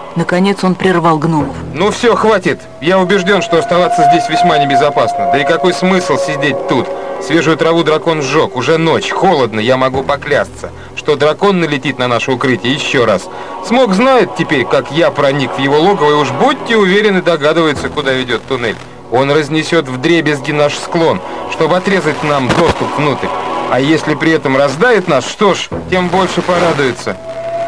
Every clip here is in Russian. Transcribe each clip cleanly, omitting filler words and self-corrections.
Наконец он прервал гномов. Ну все, хватит. Я убежден, что оставаться здесь весьма небезопасно. Да и какой смысл сидеть тут? Свежую траву дракон сжег. Уже ночь, холодно, я могу поклясться, что дракон налетит на наше укрытие еще раз. Смог знает теперь, как я проник в его логово, и уж будьте уверены, догадывается, куда ведет туннель. Он разнесет вдребезги наш склон, чтобы отрезать нам доступ внутрь. А если при этом раздавит нас, что ж, тем больше порадуется.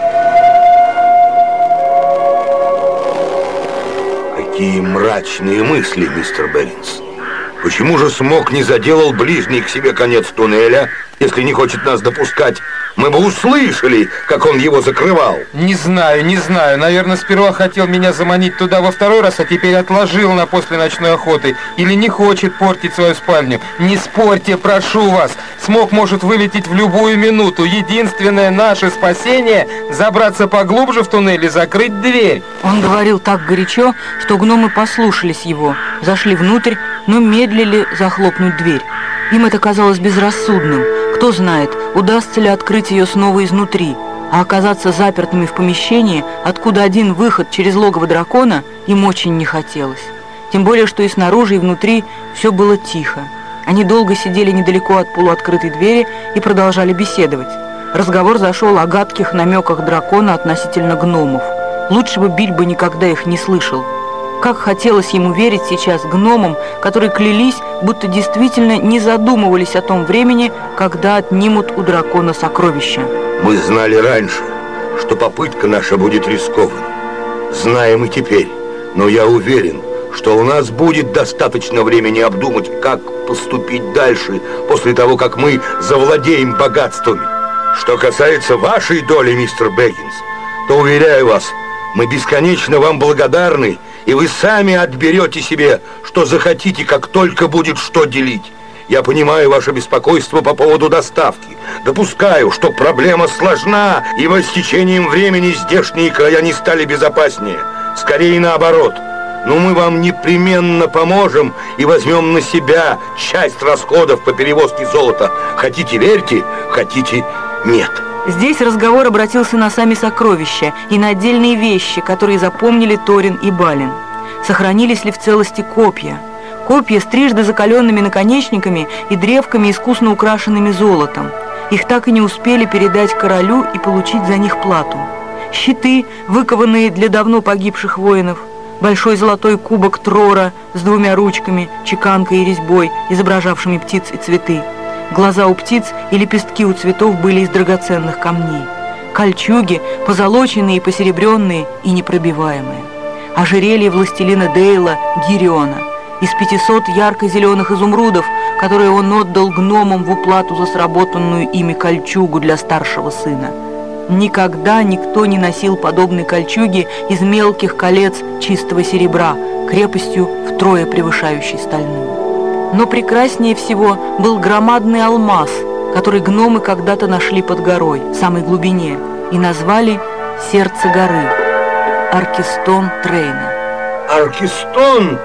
Какие мрачные мысли, мистер Бэггинс. Почему же Смок не заделал ближний к себе конец туннеля, если не хочет нас допускать? Мы бы услышали, как он его закрывал. Не знаю. Наверное, сперва хотел меня заманить туда во второй раз, а теперь отложил на после ночной охоты. Или не хочет портить свою спальню. Не спорьте, прошу вас. Смок может вылететь в любую минуту. Единственное наше спасение — забраться поглубже в туннель и закрыть дверь. Он говорил так горячо, что гномы послушались его, зашли внутрь, но медлили захлопнуть дверь. Им это казалось безрассудным. Кто знает, удастся ли открыть ее снова изнутри, а оказаться запертыми в помещении, откуда один выход через логово дракона, им очень не хотелось. Тем более, что и снаружи, и внутри все было тихо. Они долго сидели недалеко от полуоткрытой двери и продолжали беседовать. Разговор зашел о гадких намеках дракона относительно гномов. Лучше бы Бильбо никогда их не слышал. Как хотелось ему верить сейчас гномам, которые клялись, будто действительно не задумывались о том времени, когда отнимут у дракона сокровища. Мы знали раньше, что попытка наша будет рискованной. Знаем и теперь, но я уверен, что у нас будет достаточно времени обдумать, как поступить дальше, после того, как мы завладеем богатствами. Что касается вашей доли, мистер Бэггинс, то, уверяю вас, мы бесконечно вам благодарны, и вы сами отберете себе, что захотите, как только будет что делить. Я понимаю ваше беспокойство по поводу доставки. Допускаю, что проблема сложна, ибо с течением времени здешние края не стали безопаснее. Скорее наоборот. Но мы вам непременно поможем и возьмем на себя часть расходов по перевозке золота. Хотите — верьте, хотите — нет. Здесь разговор обратился на сами сокровища и на отдельные вещи, которые запомнили Торин и Балин. Сохранились ли в целости копья? Копья с трижды закаленными наконечниками и древками, искусно украшенными золотом. Их так и не успели передать королю и получить за них плату. Щиты, выкованные для давно погибших воинов. Большой золотой кубок Трора с двумя ручками, чеканкой и резьбой, изображавшими птиц и цветы. Глаза у птиц и лепестки у цветов были из драгоценных камней. Кольчуги, позолоченные и посеребренные и непробиваемые. Ожерелье властелина Дейла Гириона из 500 ярко-зеленых изумрудов, которые он отдал гномам в уплату за сработанную ими кольчугу для старшего сына. Никогда никто не носил подобной кольчуги из мелких колец чистого серебра, крепостью втрое превышающей стальную. Но прекраснее всего был громадный алмаз, который гномы когда-то нашли под горой, в самой глубине, и назвали «Сердце горы» — Аркестон Трейна. Аркестон!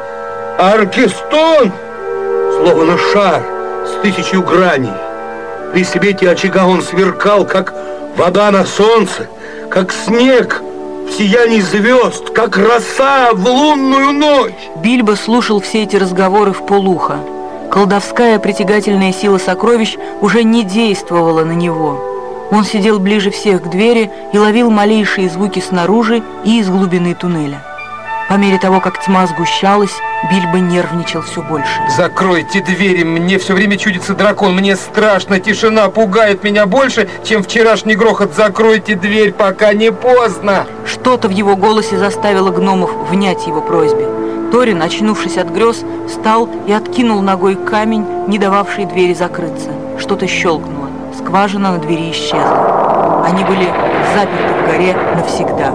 Аркестон! Словно шар с 1000 граней. При свете очага он сверкал, как вода на солнце, как снег в сиянии звезд, как роса в лунную ночь. Бильбо слушал все эти разговоры вполуха. Колдовская притягательная сила сокровищ уже не действовала на него. Он сидел ближе всех к двери и ловил малейшие звуки снаружи и из глубины туннеля. По мере того, как тьма сгущалась, Бильбо нервничал все больше. Закройте двери, мне все время чудится дракон, мне страшно, тишина пугает меня больше, чем вчерашний грохот. Закройте дверь, пока не поздно. Что-то в его голосе заставило гномов внять его просьбе. Торин, очнувшись от грез, встал и откинул ногой камень, не дававший двери закрыться. Что-то щелкнуло, скважина на двери исчезла. Они были заперты в горе навсегда.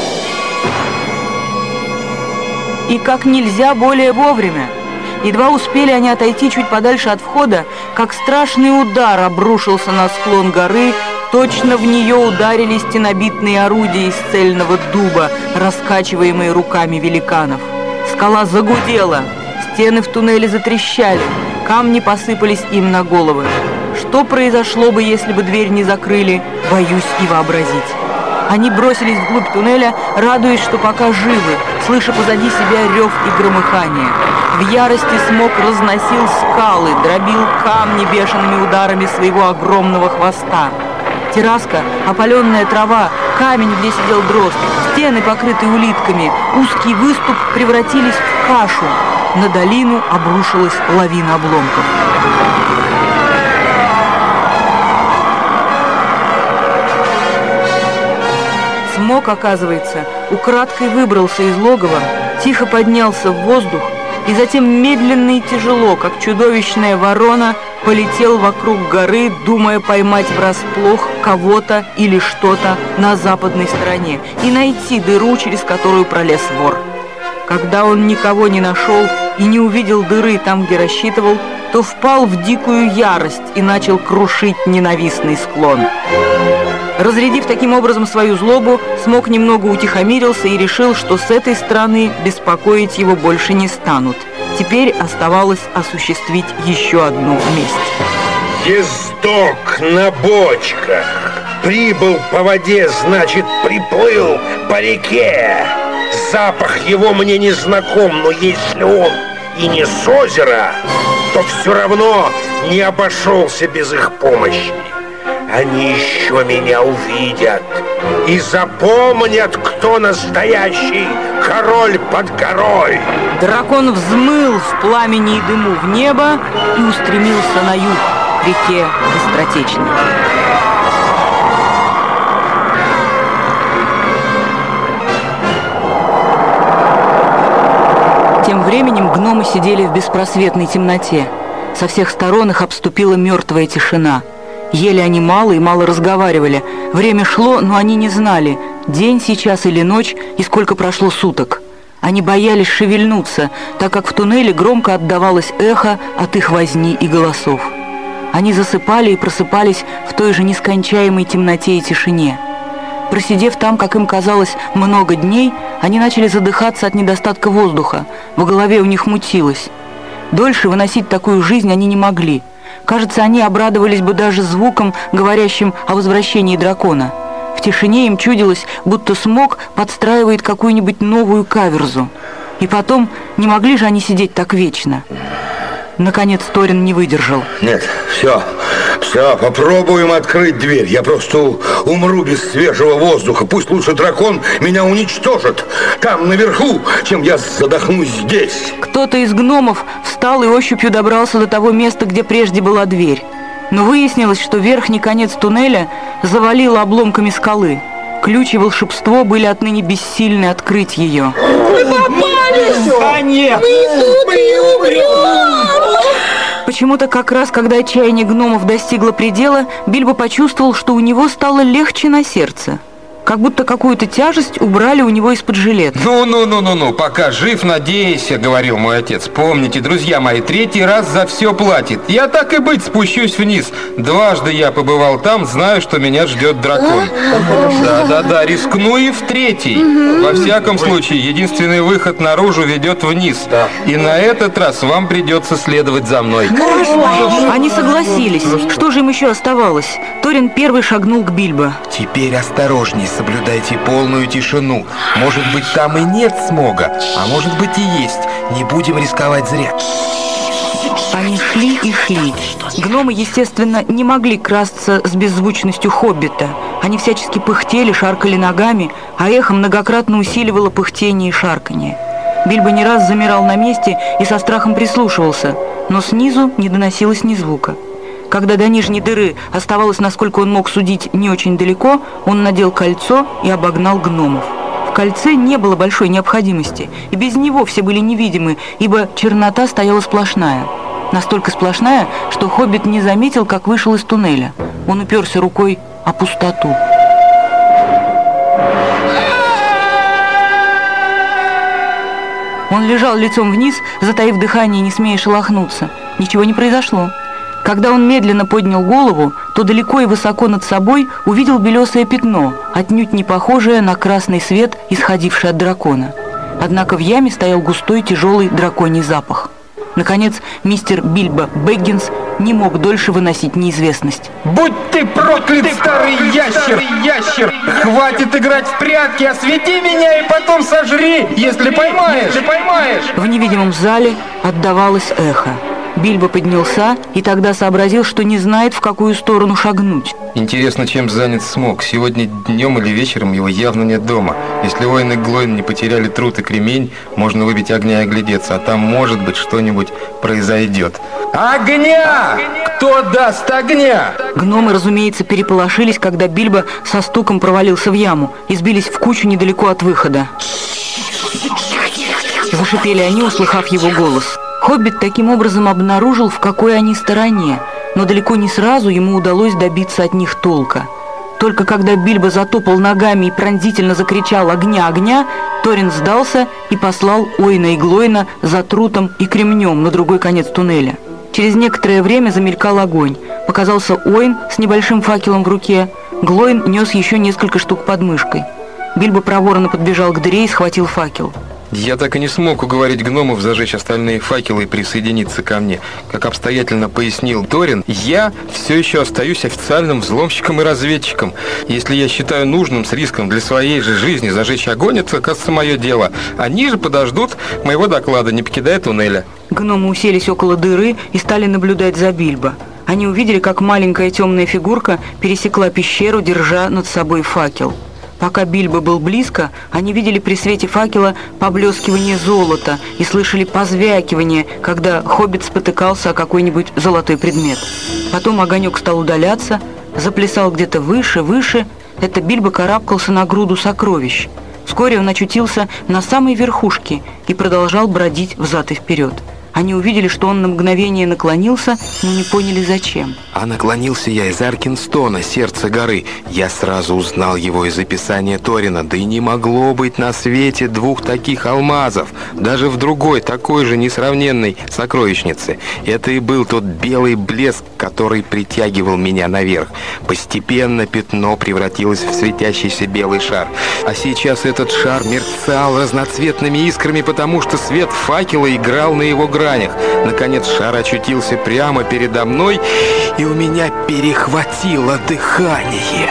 И как нельзя более вовремя. Едва успели они отойти чуть подальше от входа, как страшный удар обрушился на склон горы. Точно в нее ударили стенобитные орудия из цельного дуба, раскачиваемые руками великанов. Скала загудела, стены в туннеле затрещали, камни посыпались им на головы. Что произошло бы, если бы дверь не закрыли, боюсь и вообразить. Они бросились вглубь туннеля, радуясь, что пока живы, слыша позади себя рев и громыхание. В ярости Смог разносил скалы, дробил камни бешеными ударами своего огромного хвоста. Терраска, опаленная трава, камень, где сидел дрозд, стены, покрытые улитками, узкий выступ превратились в кашу. На долину обрушилась лавина обломков. Смог, оказывается, украдкой выбрался из логова, тихо поднялся в воздух и затем медленно и тяжело, как чудовищная ворона, полетел вокруг горы, думая поймать врасплох кого-то или что-то на западной стороне и найти дыру, через которую пролез вор. Когда он никого не нашел и не увидел дыры там, где рассчитывал, то впал в дикую ярость и начал крушить ненавистный склон. Разрядив таким образом свою злобу, Смог немного утихомирился и решил, что с этой стороны беспокоить его больше не станут. Теперь оставалось осуществить еще одну месть. Ездок на бочках. Прибыл по воде, значит, приплыл по реке. Запах его мне не знаком, но если он и не с озера, то все равно не обошелся без их помощи. Они еще меня увидят и запомнят, кто настоящий король под горой. Дракон взмыл в пламени и дыму в небо и устремился на юг, к реке Быстротечной. Тем временем гномы сидели в беспросветной темноте. Со всех сторон их обступила мертвая тишина. Ели они мало и мало разговаривали. Время шло, но они не знали, день сейчас или ночь, и сколько прошло суток. Они боялись шевельнуться, так как в туннеле громко отдавалось эхо от их возни и голосов. Они засыпали и просыпались в той же нескончаемой темноте и тишине. Просидев там, как им казалось, много дней, они начали задыхаться от недостатка воздуха. В голове у них мутилось. Дольше выносить такую жизнь они не могли. Кажется, они обрадовались бы даже звуком, говорящим о возвращении дракона. В тишине им чудилось, будто Смог подстраивает какую-нибудь новую каверзу. И потом, не могли же они сидеть так вечно. Наконец Торин не выдержал. Нет, все, попробуем открыть дверь. Я просто умру без свежего воздуха. Пусть лучше дракон меня уничтожит там, наверху, чем я задохнусь здесь. Кто-то из гномов встал и ощупью добрался до того места, где прежде была дверь. Но выяснилось, что верхний конец туннеля завалило обломками скалы. Ключ и волшебство были отныне бессильны открыть ее. Мы попались! Конец! Мы умрем! Почему-то как раз, когда отчаяние гномов достигло предела, Бильбо почувствовал, что у него стало легче на сердце. Как будто какую-то тяжесть убрали у него из-под жилета. Ну, пока жив, надейся, говорил мой отец. Помните, друзья мои, 3-й раз за все платит. Я так и быть спущусь вниз. Дважды я побывал там, знаю, что меня ждет дракон. Да, рискну и в 3-й. Во всяком случае, единственный выход наружу ведет вниз. И на этот раз вам придется следовать за мной. Они согласились. Что же им еще оставалось? Торин первый шагнул к Бильбо. Теперь осторожней, соблюдайте полную тишину. Может быть, там и нет Смога, а может быть и есть. Не будем рисковать зря. Они шли и шли. Гномы, естественно, не могли красться с беззвучностью хоббита. Они всячески пыхтели, шаркали ногами, а эхо многократно усиливало пыхтение и шарканье. Бильбо не раз замирал на месте и со страхом прислушивался, но снизу не доносилось ни звука. Когда до нижней дыры оставалось, насколько он мог судить, не очень далеко, он надел кольцо и обогнал гномов. В кольце не было большой необходимости, и без него все были невидимы, ибо чернота стояла сплошная. Настолько сплошная, что хоббит не заметил, как вышел из туннеля. Он уперся рукой о пустоту. Он лежал лицом вниз, затаив дыхание и не смея шелохнуться. Ничего не произошло. Когда он медленно поднял голову, то далеко и высоко над собой увидел белесое пятно, отнюдь не похожее на красный свет, исходивший от дракона. Однако в яме стоял густой тяжелый драконий запах. Наконец, мистер Бильбо Бэггинс не мог дольше выносить неизвестность. Будь ты проклят, старый ящер! Хватит играть в прятки, освети меня и потом сожри, если поймаешь! В невидимом зале отдавалось эхо. Бильбо поднялся и тогда сообразил, что не знает, в какую сторону шагнуть. Интересно, чем занят Смок. Сегодня днем или вечером его явно нет дома. Если Оуэн и Глоин не потеряли труд и кремень, можно выбить огня и оглядеться, а там, может быть, что-нибудь произойдет. Огня! Кто даст огня? Гномы, разумеется, переполошились, когда Бильбо со стуком провалился в яму и сбились в кучу недалеко от выхода. Зашипели они, услыхав его голос. Хоббит таким образом обнаружил, в какой они стороне, но далеко не сразу ему удалось добиться от них толка. Только когда Бильбо затопал ногами и пронзительно закричал «Огня, огня!», Торин сдался и послал Оуэна и Глоина за трутом и кремнем на другой конец туннеля. Через некоторое время замелькал огонь. Показался Оуэн с небольшим факелом в руке. Глоин нес еще несколько штук под мышкой. Бильбо проворно подбежал к дыре и схватил факел. Я так и не смог уговорить гномов зажечь остальные факелы и присоединиться ко мне. Как обстоятельно пояснил Торин, я все еще остаюсь официальным взломщиком и разведчиком. Если я считаю нужным с риском для своей же жизни зажечь огонь, это, оказывается, мое дело. Они же подождут моего доклада, не покидая туннеля. Гномы уселись около дыры и стали наблюдать за Бильбо. Они увидели, как маленькая темная фигурка пересекла пещеру, держа над собой факел. Пока Бильбо был близко, они видели при свете факела поблескивание золота и слышали позвякивание, когда хоббит спотыкался о какой-нибудь золотой предмет. Потом огонек стал удаляться, заплясал где-то выше. Это Бильбо карабкался на груду сокровищ. Вскоре он очутился на самой верхушке и продолжал бродить взад и вперед. Они увидели, что он на мгновение наклонился, но не поняли, зачем. А наклонился я из Аркинстона, сердца горы. Я сразу узнал его из описания Торина. Да и не могло быть на свете двух таких алмазов, даже в другой, такой же несравненной сокровищнице. Это и был тот белый блеск, который притягивал меня наверх. Постепенно пятно превратилось в светящийся белый шар. А сейчас этот шар мерцал разноцветными искрами, потому что свет факела играл на его гранях. Наконец шар очутился прямо передо мной, и у меня перехватило дыхание.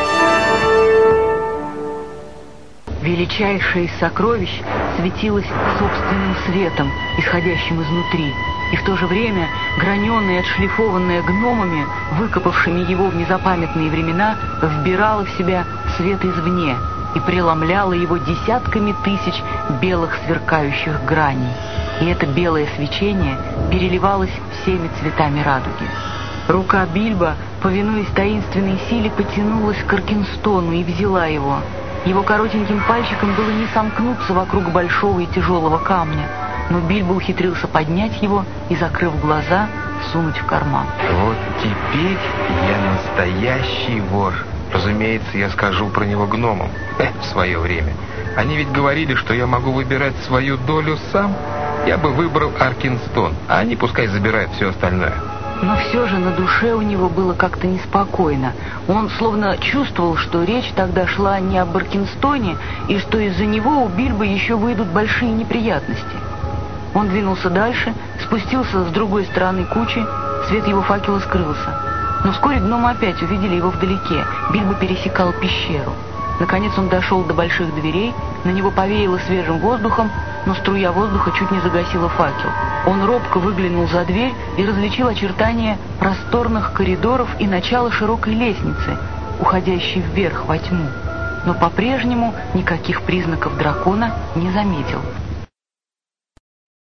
Величайшее из сокровищ светилось собственным светом, исходящим изнутри, и в то же время граненое и отшлифованное гномами, выкопавшими его в незапамятные времена, вбирало в себя свет извне и преломляло его десятками тысяч белых сверкающих граней. И это белое свечение переливалось всеми цветами радуги. Рука Бильбо, повинуясь таинственной силе, потянулась к Аркинстону и взяла его. Его коротеньким пальчиком было не сомкнуться вокруг большого и тяжелого камня, но Бильбо ухитрился поднять его и, закрыв глаза, сунуть в карман. Вот теперь я настоящий вор. Разумеется, я скажу про него гномам в свое время. Они ведь говорили, что я могу выбирать свою долю сам. Я бы выбрал Аркинстон, а они пускай забирают все остальное. Но все же на душе у него было как-то неспокойно. Он словно чувствовал, что речь тогда шла не об Аркинстоне, и что из-за него у Бильбо еще выйдут большие неприятности. Он двинулся дальше, спустился с другой стороны кучи, свет его факела скрылся. Но вскоре гномы опять увидели его вдалеке. Бильбо пересекал пещеру. Наконец он дошел до больших дверей, на него повеяло свежим воздухом, но струя воздуха чуть не загасила факел. Он робко выглянул за дверь и различил очертания просторных коридоров и начало широкой лестницы, уходящей вверх во тьму. Но по-прежнему никаких признаков дракона не заметил.